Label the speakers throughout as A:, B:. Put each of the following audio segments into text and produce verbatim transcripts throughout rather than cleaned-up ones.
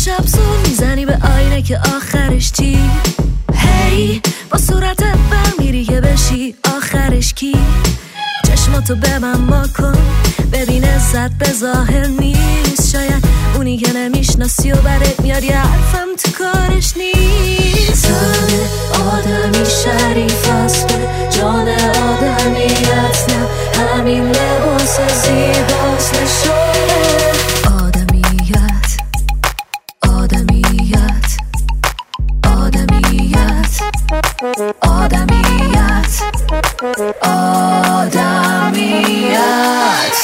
A: شب زور میزنی به آینه که آخرش چی؟ هی با صورتت برمیری که بشی آخرش کی؟ چشماتو به من ما کن ببین عزت به ظاهر نیست، شاید اونی که نمیشناسی و برات میاد یه حرفم تو کارش نیست. زن آدمی شریف است به جان آدمیت، نه همین لباس زیباست نشونه آدمیت. آدمیت آدمیت آدمیت آدمیت.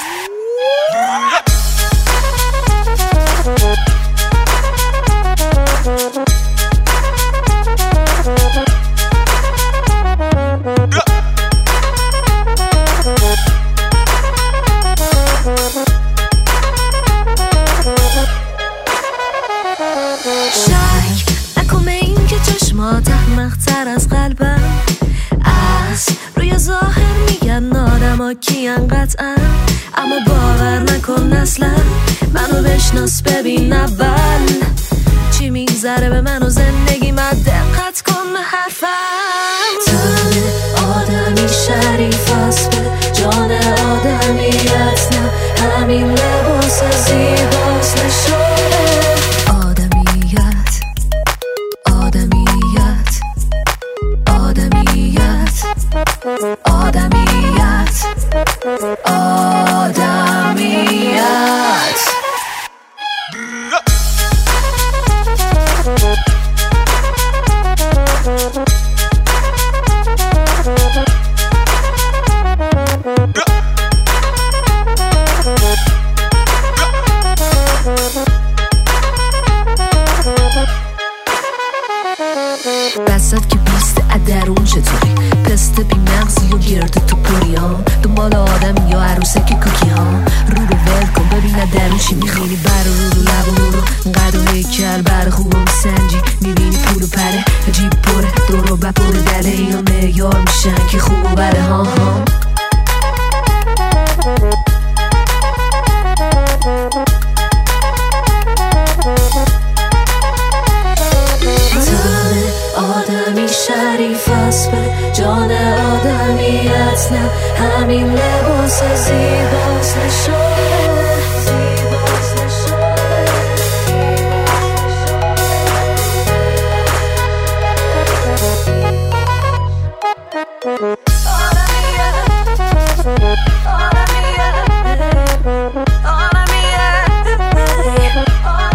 A: شک نکن به این که چشمات احمق‌تر از قلبم از روی ظاهر میگن آدما کین قطعا، اما باور نکن اصلا منو بشناس ببین اول چی میگذره به من و زندگی من، دقت کن به حرفم. تن آدمی شریف است به جان آدمیت، نه همین لباس زیباست نشونه آدمیت. آدمیت آدمیت آدمیت آدمیت. دستت که بیسته ادرون چطوری پسته بی مغزی و گرده تو پریام، دنبال آدم یا عروسه که کوکی ها رو رو ول کن ببین ادرون چی میخینی، بر رو رو لب و رو قد و هیکل بر خوب و میسنجی میبینی پول و پره جیب پره دو رو بپره دله اینا معیار میشن که خوب و بده ها ها. آدمی شریف است به جان آدمیت، نه همین لباس زیباست نشونه زیباست نشونه آدمیت.